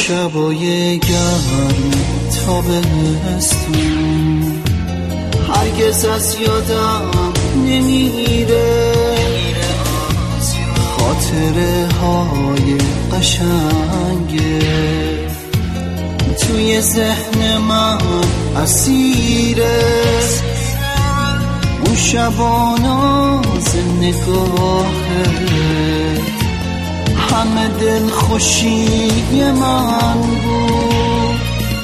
شبای گرم تابستون هرگز از یادم نمیره، خاطره های قشنگه توی ذهن من اسیره. اون شباناز نگاهت همه دل خوشی من بود،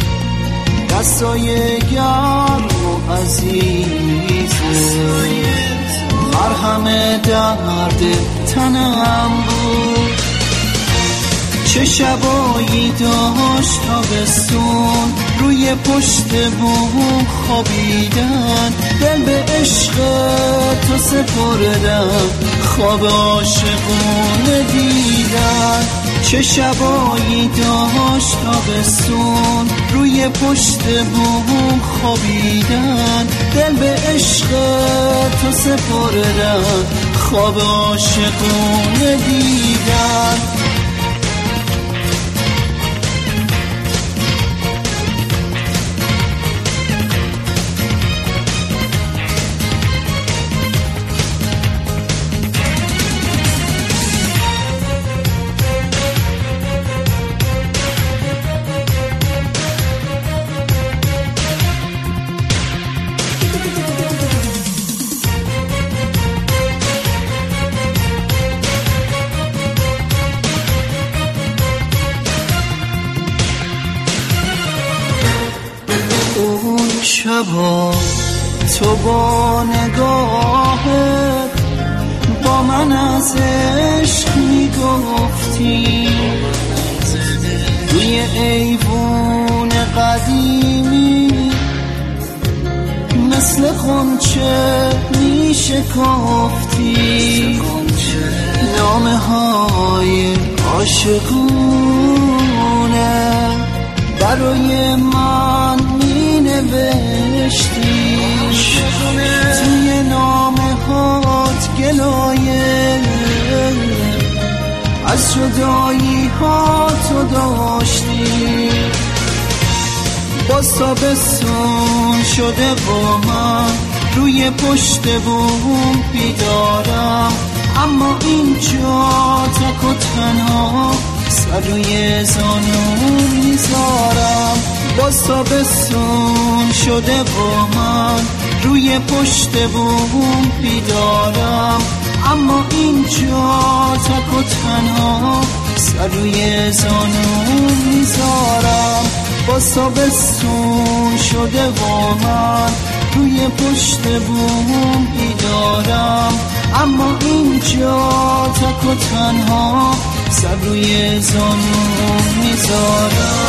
دستای گرم و عزیزه مرهم درد تنم بود. چه شبایی داشت تابستون روی پشت بوم خوابیدن، دل به عشق تو سپردم خواب عاشقونه دیدن. چه شبایی داشت تابستون روی پشت بوم خوابیدن، دل به عشق تو سپردم خواب عاشقونه دیدن. شبا تو با نگاهت با من از عشق میگفتی، روی ایوون قدیمی مثل غنچه میشکافتی، نامه های عاشقونه برای من می نوشتی، توی نامه هات گلایه از جدایی ها تو داشتی. باز تابستون شده با من روی پشت بوم بیدارم، اما اینجا تک و تنها سر روی زانو میذارم. باز تابستون شده با من روی پشت بوم بیدارم، اما اینجا تک و تنها سر روی زانو میذارم. باز تابستون شده با من روی پشت بوم بیدارم، اما اینجا تک و تنها سر روی زانو میذارم.